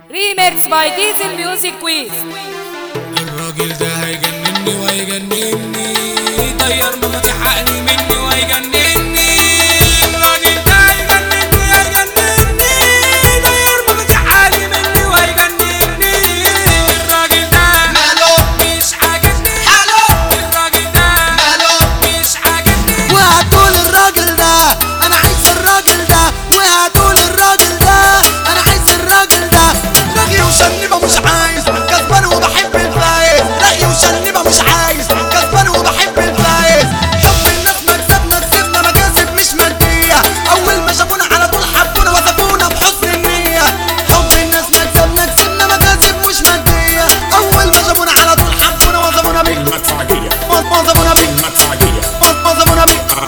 ريميكس باي ديزل ميوزك كويز. الراجل ده هيجنني وهيجنني، طير مفاتيح عقلي مني وهيجنني. الراجل ده هيجنني طير مفاتيح عقلي مني وهيجنني. الراجل ده ماله مش عاجبني، الراجل ده ماله مش عاجبني. وهتقول الراجل ده انا عايز الراجل ده، وهتقول الراجل ده انا عايز الراجل ده. رغي وشنبه مش عايز، كسبان وبحب الفايز. رغي وشنبه مش عايز، كسبان وبحب الفايز. حب الناس مكسبنا، كسبنا مكاسب مش ماديه. اول ما شافونا على طول حبونا وصفونا بحسن النيه. حب الناس مكسبنا، كسبنا مكاسب مش ماديه. اول ما شافونا على طول حبونا وصفونا المدفعجية وصفونا المدفعجية وصفونا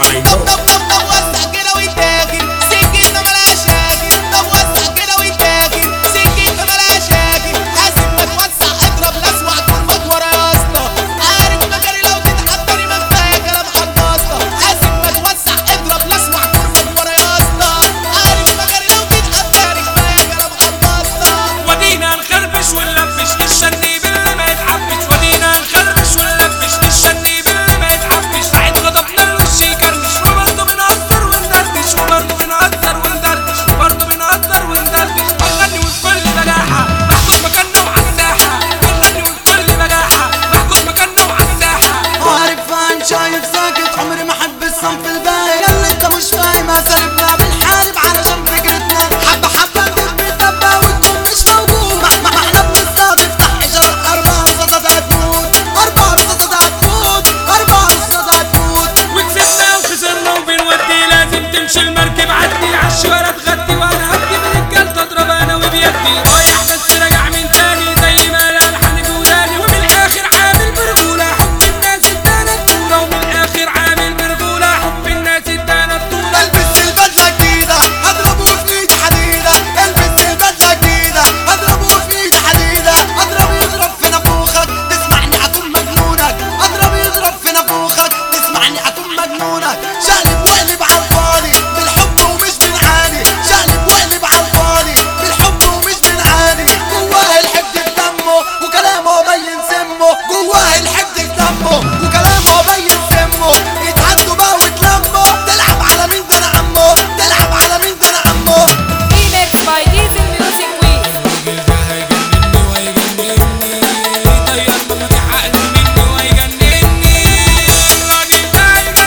طب وسع كده ويتاكل سكتنا ملهاش راكب. طب وسع كده ويتاكل سكتنا ملهاش راكب. حاسب ما توسع اضرب لاسوع طول ورا يا اسطى. عارف مكاني لو تتحضري ما كفايه كلام حضاسطه. حاسب ما توسع اضرب لاسوع طول ورا يا اسطى. عارف مكاني لو تتحضري كفايه كلام حضاسطه. ودينا نخربش ونلبش للشنيب اللي ما يتعبش. ودينا نخربش ونلبش للشنيب اللي ما يتعبش. ساعة غضبنا الوش يكرمش، وبرضه بنهزر وندردش، وبرضه بنهزر وندردش، وبرضه بنهزر وندردش. هنغني وبكل بجاحة ناخد مكاننا وعلى الساحة. هنغني وبكل بجاحة ناخد مكاننا وعلى الساحة. عارف فاهم شايف ساكت، عمري ما احب الصنف الباقي. ياللي انت مش فاهم اساليبنا بنحارب علشان فكرتنا. حبه حبه بتتبع وتكون مش موجود. ما احنا بنصطاد افتح حجر. 4 رصاصات هتموت، 4 رصاصات هتموت، 4 رصاصات هتموت. وكسبنا وخسرنا وبنودي، لازم تمشي المركب عدي. عالشوارع تغدي وانا هدي برجال تضرب انا وبيدي. رايح بس راجع من تاني زي ما الالحان جوداني. ومن الاخر عامل برجولة حب الناس ادانا الطولة. ومن الاخر عامل برجولة حب الناس ادانا الطولة. البس البدله جديده اضربه في ايد حديده. البس البدله جديده اضربه في ايد حديده. اضرب يضرب في نافوخك تسمعني اكون مجنونك. اضرب يضرب في نافوخك تسمعني اكون مجنونك. شقلب وقلب على الفاضي بالحب ومش بنعاني. شقلب وقلب على الفاضي بالحب ومش بنعاني. جواه الحقد في دمه وكلامه بين سمه. جواه الحقد في دمه وكلامه بين سمه. يتعدوا بقى وتلموا، تلعب على مين ده انا عمه، تلعب على مين ده انا عمه. ريميكس باي ديزل ميوزك كويز. الراجل ده هيجنني وهيجنني، طير مفاتيح عقلي مني وهيجنني. الراجل ده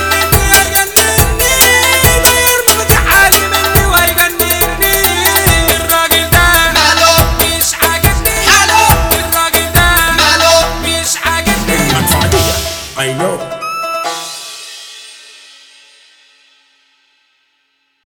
هيجنني طير مفاتيح عقلي مني وهيجنني. الراجل ده ماله مش عاجبني، حاله الراجل ده ماله مش عاجبني. المدفعجية I know